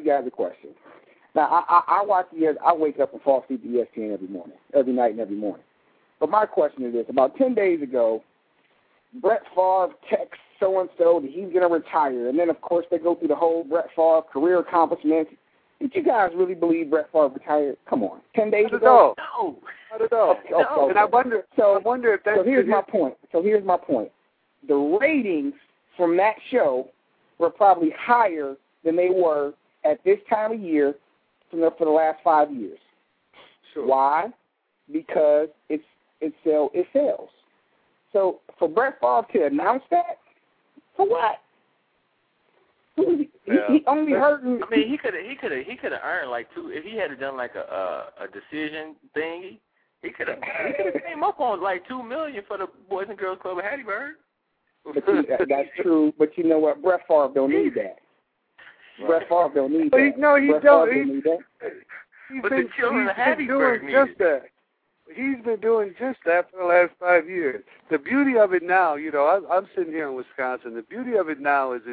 Now, I watch I wake up and fall asleep to ESPN every night and every morning. But my question is this: about 10 days ago, Brett Favre texts so-and-so that he's going to retire. And then, of course, they go through the whole Brett Favre career accomplishments. Did you guys really believe Brett Favre retired? Come on. 10 days ago? No. Not at all. Okay. And I wonder if that's... So here's my point. The ratings from that show were probably higher than they were at this time of year for the last 5 years. Sure. Why? Because it sells. So for Brett Favre to announce that, for what? He only hurting. I mean, he could have earned like two if he had done like a decision thingy. He could have came up on like $2 million for the Boys and Girls Club of Hattiesburg. That's true, but you know what? Brett Favre don't need that. Brett Favre don't need that. No, he don't need that. But the children of Hattiesburg need just that. He's been doing just that for the last 5 years. The beauty of it now, you know, I'm sitting here in Wisconsin. The beauty of it now is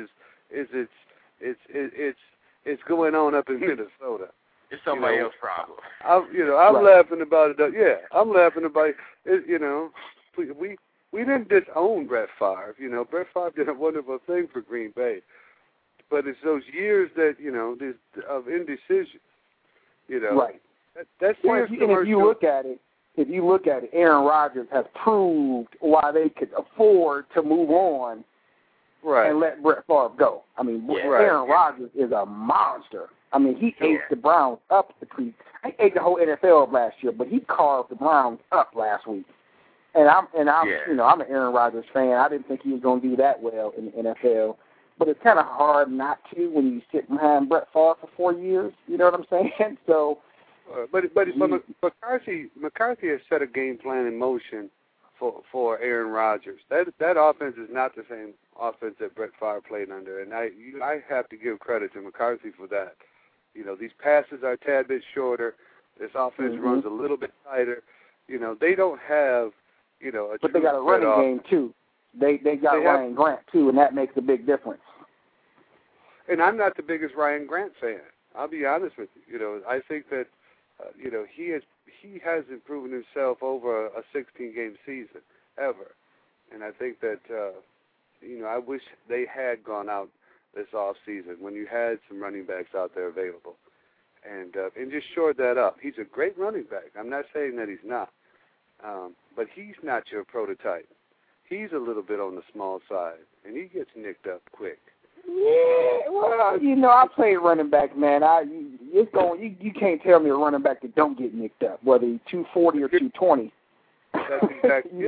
it's going on up in Minnesota. It's somebody else's problem. I'm laughing about it. Yeah, I'm laughing about it. You know, we didn't disown Brett Favre. You know, Brett Favre did a wonderful thing for Green Bay, but it's those years that of indecision. You know, right. That's If you look at it, Aaron Rodgers has proved why they could afford to move on and let Brett Favre go. I mean, Aaron Rodgers is a monster. I mean, he ate the Browns up he ate the whole NFL up last year, but he carved the Browns up last week. And I'm an Aaron Rodgers fan. I didn't think he was going to do that well in the NFL. But it's kind of hard not to when you sit behind Brett Favre for 4 years. You know what I'm saying? So. But McCarthy has set a game plan in motion for Aaron Rodgers. That offense is not the same offense that Brett Favre played under, and I have to give credit to McCarthy for that. You know, these passes are a tad bit shorter. This offense runs a little bit tighter. You know, they don't have but they got a running game too. They got Ryan Grant too, and that makes a big difference. And I'm not the biggest Ryan Grant fan. I'll be honest with you. You know, I think that. He hasn't proven himself over a 16-game season ever, and I think that I wish they had gone out this off season when you had some running backs out there available, and just shored that up. He's a great running back. I'm not saying that he's not, but he's not your prototype. He's a little bit on the small side, and he gets nicked up quick. Yeah, well, I played running back, man. You can't tell me a running back that don't get nicked up, whether he's 240 or 220. That's exactly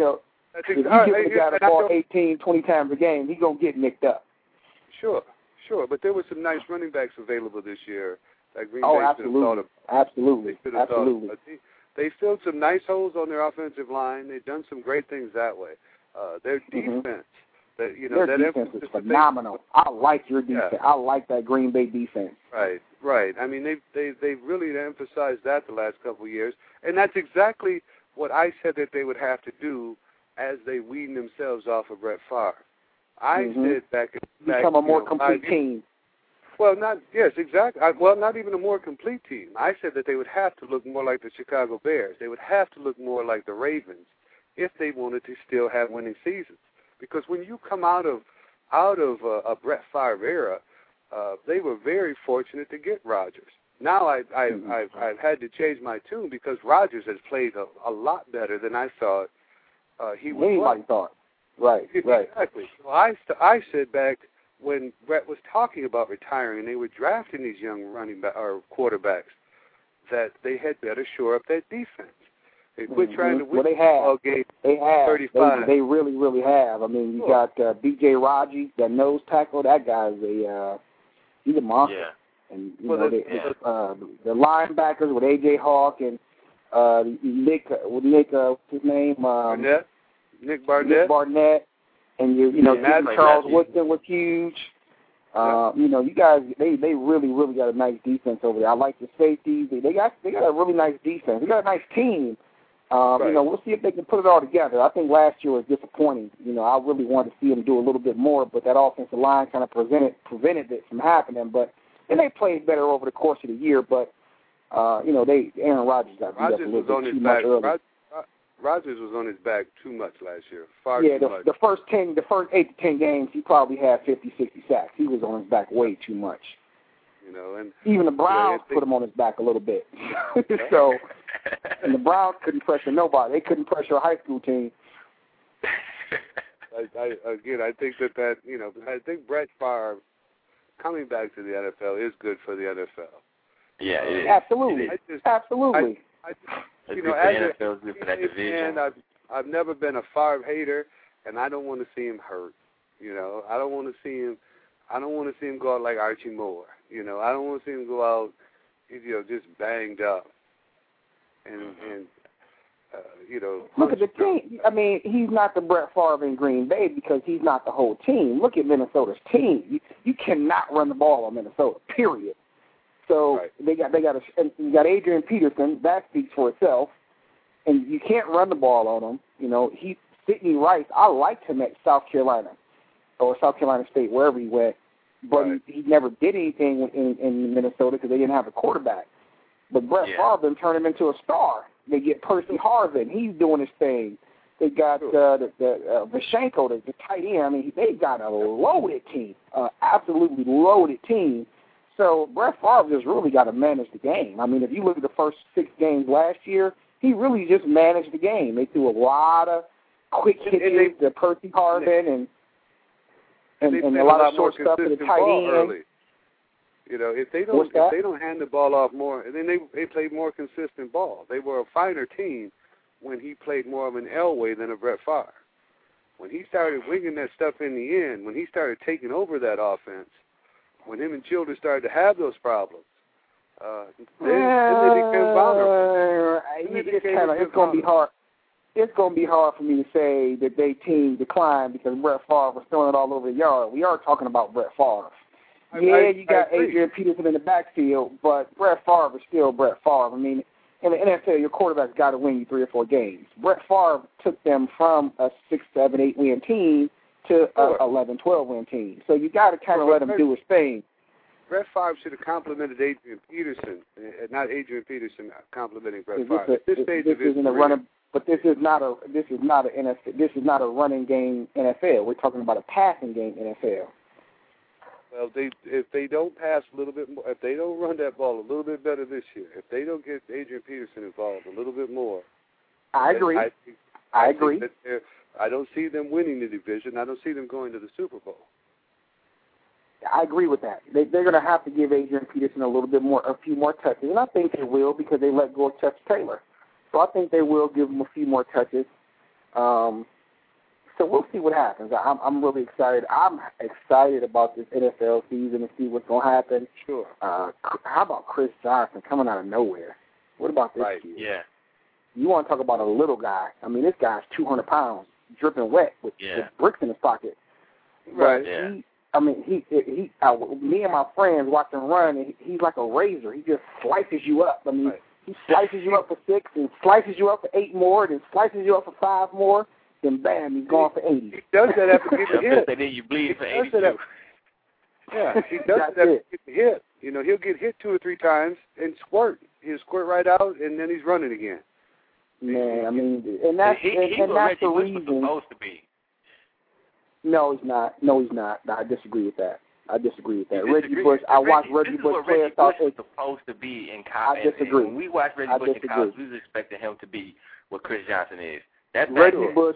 If you give the guy the ball 18, 20 times a game, he's going to get nicked up. Sure. But there were some nice running backs available this year. Like Green Bay absolutely. They filled some nice holes on their offensive line. They've done some great things that way. Their defense, their defense is phenomenal. I like your defense. Yeah. I like that Green Bay defense. Right. I mean, they've really emphasized that the last couple of years, and that's exactly what I said that they would have to do as they wean themselves off of Brett Favre. I said back become a more complete team. Well, not even a more complete team. I said that they would have to look more like the Chicago Bears. They would have to look more like the Ravens if they wanted to still have winning seasons. Because when you come out of a Brett Favre era, they were very fortunate to get Rodgers. Now I've had to change my tune because Rodgers has played a lot better than I thought he would. Anybody thought. Right. Exactly. So I said back when Brett was talking about retiring and they were drafting these young quarterbacks that they had better shore up that defense. They quit trying to win all games. They have. 35. They really, really have. I mean, you got B.J. Raji, that nose tackle. That guy's he's a monster. Yeah. And the linebackers with A.J. Hawk and Nick, what's his name? Nick Barnett. And Charles Woodson was huge. You guys, they really, really got a nice defense over there. I like the safeties. They got a really nice defense. They got a nice team. We'll see if they can put it all together. I think last year was disappointing. I really wanted to see them do a little bit more, but that offensive line kind of prevented it from happening. And they played better over the course of the year. But Aaron Rodgers got beat up a little bit too much early. Rodgers was on his back too much last year. Too much. The first 8 to 10 games, he probably had 50, 60 sacks. He was on his back way too much. And even the Browns put him on his back a little bit. And the Browns couldn't pressure nobody. They couldn't pressure a high school team. I think I think Brett Favre coming back to the NFL is good for the NFL. Yeah, it is. Absolutely. Absolutely. As NFL is good for that division. I've never been a Favre hater, and I don't want to see him hurt. I don't want to see him go out like Archie Moore. I don't want to see him go out, just banged up. Look at the team. I mean, he's not the Brett Favre in Green Bay because he's not the whole team. Look at Minnesota's team. You cannot run the ball on Minnesota. Period. So you got Adrian Peterson. That speaks for itself. And you can't run the ball on him. Sidney Rice. I liked him at South Carolina or South Carolina State, wherever he went. But he never did anything in Minnesota because they didn't have a quarterback. But Brett Favre turned him into a star. They get Percy Harvin. He's doing his thing. They got Vashenko, the tight end. I mean, they got a loaded team, absolutely loaded team. So Brett Favre just really got to manage the game. I mean, if you look at the first 6 games last year, he really just managed the game. They threw a lot of quick hitches to Percy Harvin and a lot of short stuff to the tight end. Early. If they don't hand the ball off more, and then they played more consistent ball. They were a finer team when he played more of an Elway than a Brett Favre. When he started winging that stuff in the end, when he started taking over that offense, when him and Childers started to have those problems, then they became vulnerable. It's going to be hard. It's going to be hard for me to say that their team declined because Brett Favre was throwing it all over the yard. We are talking about Brett Favre. You got Adrian Peterson in the backfield, but Brett Favre is still Brett Favre. I mean, in the NFL, your quarterback's got to win you 3 or 4 games. Brett Favre took them from a 6, 7, 8 win team to a 11, 12 win team. So you got to kind of let him do his thing. Brett Favre should have complimented Adrian Peterson, not Adrian Peterson complimenting Brett Favre. This is not a running game NFL. We're talking about a passing game NFL. Well, if they don't pass a little bit more, if they don't run that ball a little bit better this year, if they don't get Adrian Peterson involved a little bit more, I agree. I agree. I don't see them winning the division. I don't see them going to the Super Bowl. I agree with that. They're going to have to give Adrian Peterson a few more touches, and I think they will because they let go of Chuck Taylor. So I think they will give him a few more touches. So we'll see what happens. I'm really excited. I'm excited about this NFL season to see what's going to happen. Sure. How about Chris Johnson coming out of nowhere? What about this kid? Yeah. You want to talk about a little guy. I mean, this guy's 200 pounds, dripping wet with bricks in his pocket. Right. But me and my friends watch him run, and he's like a razor. He just slices you up. I mean, he slices you up for 6 and slices you up for 8 more, then slices you up for 5 more, then bam, he's gone for 80. He does that after getting hit. Then you bleed for 82. Yeah, he does that after getting hit. You know, he'll get hit 2 or 3 times and squirt. He'll squirt right out, and then he's running again. Man, I mean, and that's that's the reason. Supposed to be. No, he's not. No, he's not. I disagree with that. Reggie Bush. I watched Reggie Bush play. Reggie Bush was supposed to be in college. I disagree. When we watched Reggie Bush in college, we was expecting him to be what Chris Johnson is. Reggie Bush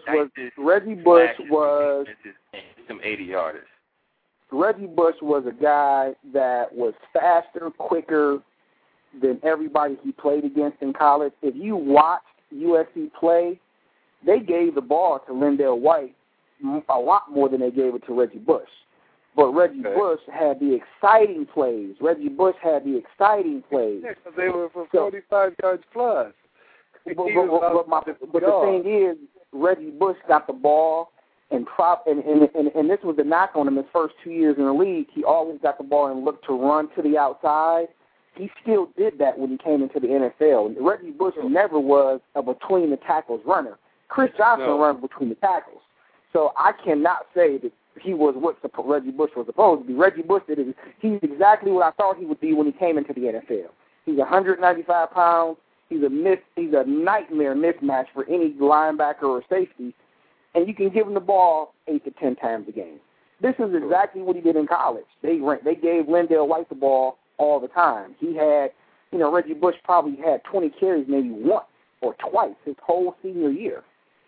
was some 80-yarders. Reggie Bush was a guy that was faster, quicker than everybody he played against in college. If you watched USC play, they gave the ball to Lindell White a lot more than they gave it to Reggie Bush. But Reggie Bush had the exciting plays. Yeah, because they were for 45 yards plus. But the thing is, Reggie Bush got the ball, and this was the knock on him his first 2 years in the league. He always got the ball and looked to run to the outside. He still did that when he came into the NFL. Reggie Bush never was a between-the-tackles runner. Chris Johnson runs between the tackles. So I cannot say that he was what Reggie Bush was supposed to be. Reggie Bush he's exactly what I thought he would be when he came into the NFL. He's 195 pounds. He's a nightmare mismatch for any linebacker or safety, and you can give him the ball 8 to 10 times a game. This is exactly what he did in college. They gave Lindell White the ball all the time. He had, Reggie Bush probably had 20 carries maybe once or twice his whole senior year.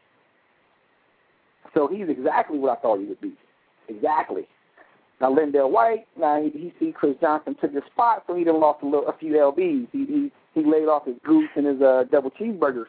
So he's exactly what I thought he would be. Exactly. Now, Lindell White, he see Chris Johnson took his spot, so he done lost a few LBs. He laid off his goose and his double cheeseburgers.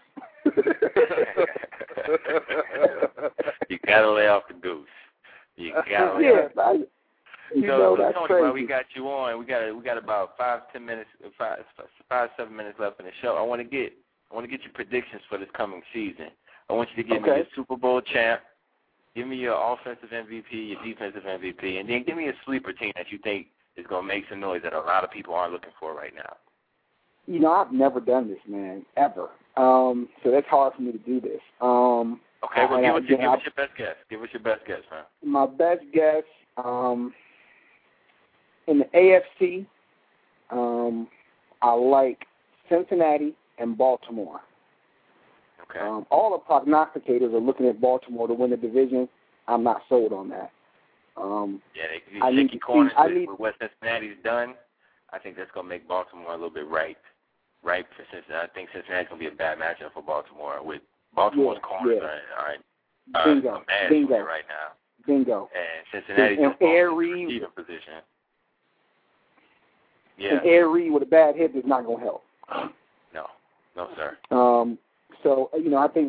You gotta lay off the goose. You gotta lay off the goose. That's Tony, crazy. while we got you on, we got about 5-7 minutes left in the show. I want to get your predictions for this coming season. I want you to give me your Super Bowl champ. Give me your offensive MVP, your defensive MVP, and then give me a sleeper team that you think is going to make some noise that a lot of people aren't looking for right now. I've never done this, man, ever. So that's hard for me to do this. Okay, well, give us your best guess. Give us your best guess, man. My best guess, in the AFC, I like Cincinnati and Baltimore. Okay. All the prognosticators are looking at Baltimore to win the division. I'm not sold on that. They could be shaky corners with what Cincinnati's done. I think that's going to make Baltimore a little bit ripe for Cincinnati. I think Cincinnati's going to be a bad matchup for Baltimore. With Baltimore's corners are Bingo. right now. Bingo. And Cincinnati's in receiver position. Yeah. And Air Reed with a bad hip is not going to help. No, sir. So, I think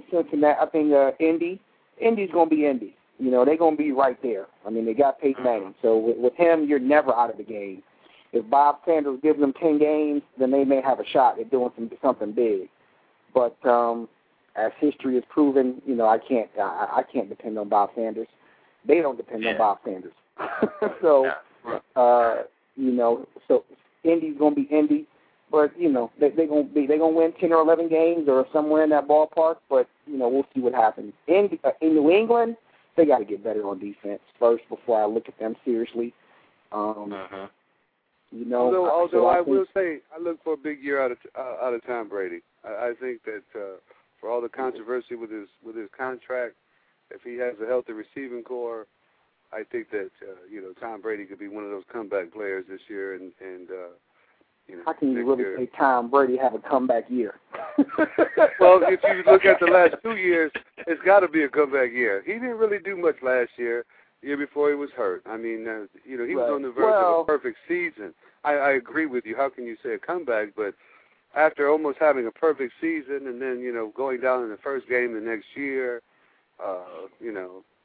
Indy's going to be Indy. They're going to be right there. I mean, they got Peyton Manning. So with him, you're never out of the game. If Bob Sanders gives them 10 games, then they may have a shot at doing something big. But as history has proven, I can't depend on Bob Sanders. They don't depend on Bob Sanders. So Indy's going to be Indy. But, they're going to win 10 or 11 games or somewhere in that ballpark. But, we'll see what happens. In New England, they got to get better on defense first before I look at them seriously. Although I will say, I look for a big year out of Tom Brady. I think that for all the controversy with his contract, if he has a healthy receiving core, I think that Tom Brady could be one of those comeback players this year. And how can you really say Tom Brady have a comeback year? Well, if you look at the last 2 years, it's got to be a comeback year. He didn't really do much last year. Year before he was hurt. I mean, he was on the verge of a perfect season. I agree with you. How can you say a comeback? But after almost having a perfect season and then, going down in the first game the next year,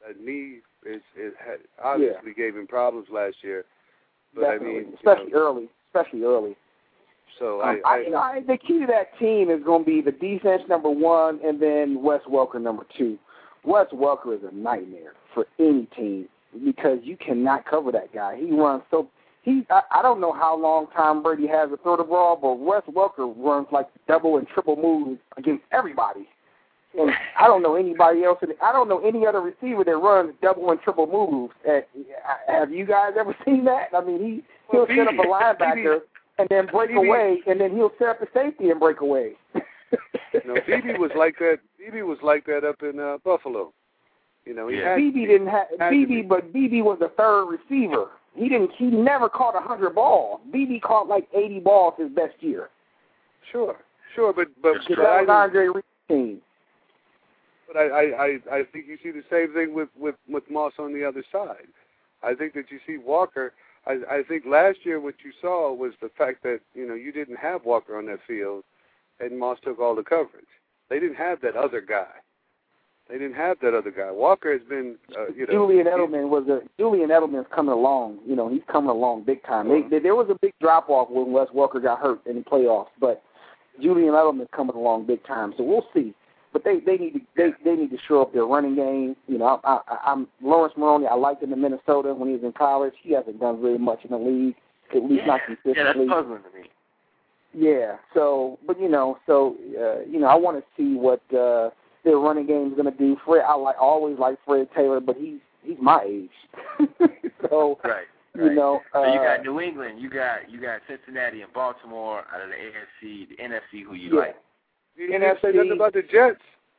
That knee obviously gave him problems last year. But Definitely. I mean, especially early. So the key to that team is going to be the defense, number one, and then Wes Welker, number two. Wes Welker is a nightmare for any team because you cannot cover that guy. He runs so I don't know how long Tom Brady has to throw the ball, but Wes Welker runs like double and triple moves against everybody. And I don't know anybody else. I don't know any other receiver that runs double and triple moves. Have you guys ever seen that? I mean, he'll set up a linebacker and then break away, and then he'll set up the safety and break away. No, BB was like that. BB was like that up in Buffalo. You know, BB didn't have BB, but BB was the third receiver. He never caught 100 balls. BB caught like 80 balls his best year. Sure, but that was Andre Reed's team. But I think you see the same thing with Moss on the other side. I think that you see Walker. I think last year what you saw was the fact that, you know, you didn't have Walker on that field, and Moss took all the coverage. They didn't have that other guy. Walker has been, Julian Edelman's coming along. You know, he's coming along big time. There was a big drop off when Wes Welker got hurt in the playoffs, but Julian Edelman's coming along big time. So we'll see. But they need to shore up their running game. You know, I'm Lawrence Maroney. I liked him in Minnesota when he was in college. He hasn't done very much in the league, at least not consistently. Yeah, that's puzzling to me. Yeah. So, but I want to see what their running game is going to do. Fred, always like Fred Taylor, but he's my age. So, right. You know, so you got New England, you got Cincinnati and Baltimore out of the AFC, the NFC. Who you like? You didn't say nothing about the Jets.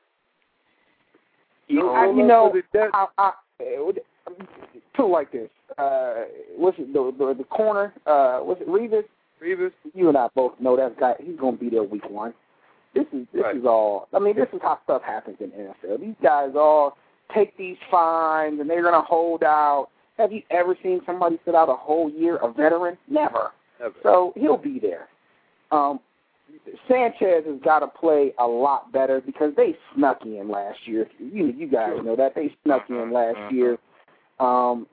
Put it like this. What's it, the corner? Was it Revis? Revis. You and I both know that guy. He's going to be there week one. This is all. I mean, this is how stuff happens in the NFL. These guys all take these fines and they're going to hold out. Have you ever seen somebody sit out a whole year, a veteran? Never. So he'll be there. Sanchez has got to play a lot better because they snuck in last year. You guys know that. They snuck in last year. So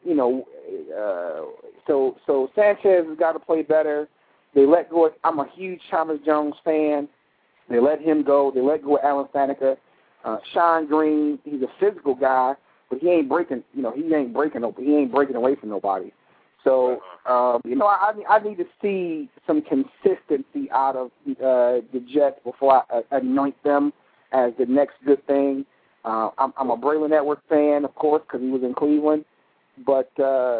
Sanchez has got to play better. They let go of, I'm a huge Thomas Jones fan. They let him go. They let go of Alan Faneca. Sean Green, he's a physical guy, but he ain't breaking away from nobody. So, I need to see some consistency out of the Jets before I anoint them as the next good thing. I'm a Braylon Edwards fan, of course, because he was in Cleveland. But,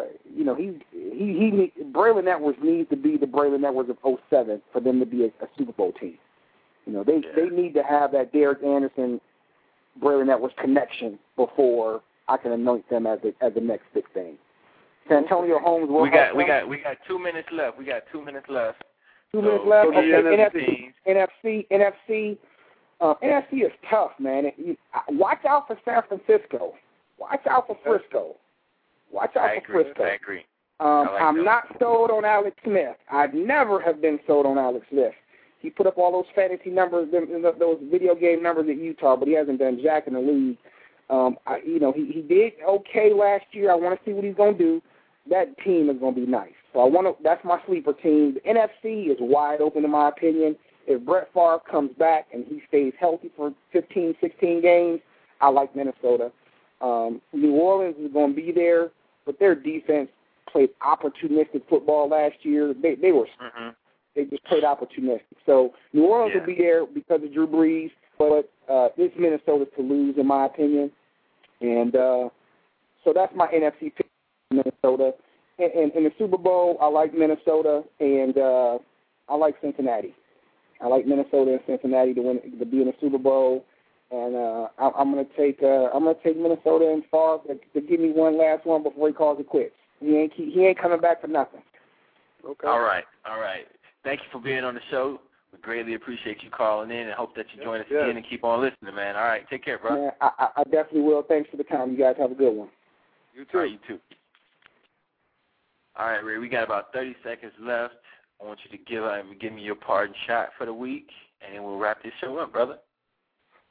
Braylon Edwards needs to be the Braylon Edwards of 2007 for them to be a Super Bowl team. You know, they need to have that Derek Anderson, Braylon Edwards connection before I can anoint them as the next big thing. Santonio Holmes. We got 2 minutes left. 2 minutes left. 2 minutes left. Okay. NFC is tough, man. Watch out for San Francisco. Watch out for Frisco. Watch out for Frisco. I agree. I'm not sold on Alex Smith. I'd never have been sold on Alex Smith. He put up all those fantasy numbers, those video game numbers at Utah, but he hasn't done jack in the league. He did okay last year. I want to see what he's going to do. That team is going to be nice. So that's my sleeper team. The NFC is wide open in my opinion. If Brett Favre comes back and he stays healthy for 15, 16 games, I like Minnesota. New Orleans is going to be there, but their defense played opportunistic football last year. They just played opportunistic. So New Orleans will be there because of Drew Brees, but it's Minnesota to lose in my opinion. And so that's my NFC pick, Minnesota. And in the Super Bowl, I like Minnesota and I like Cincinnati. I like Minnesota and Cincinnati to be in the Super Bowl. And I'm going to take Minnesota and Favre to give me one last one before he calls it quits. He ain't coming back for nothing. Okay. All right. Thank you for being on the show. We greatly appreciate you calling in and hope that you join us again and keep on listening, man. All right. Take care, bro. Man, I definitely will. Thanks for the time. You guys have a good one. You too. All right, you too. All right, Ray, we got about 30 seconds left. I want you to give me your parting shot for the week, and then we'll wrap this show up, brother.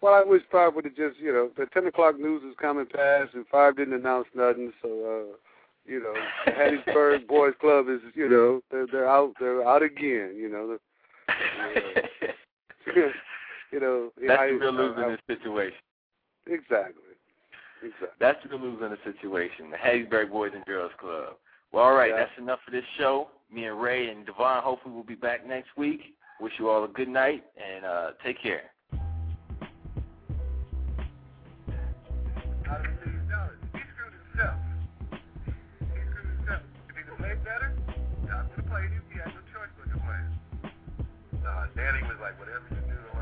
Well, I wish 5 would have just, the 10 o'clock news was coming past, and 5 didn't announce nothing. So, the Hattiesburg Boys Club is, they're out again. That's the real loser in this situation. Exactly. That's the real loser in the situation. The Hattiesburg Boys and Girls Club. Well, all right, that's enough for this show. Me and Ray and Devon hopefully will be back next week. Wish you all a good night, and take care. How did he know? He screwed himself. If he could play better, God would have played him. He had no choice but to play him. Danny was like, whatever you do,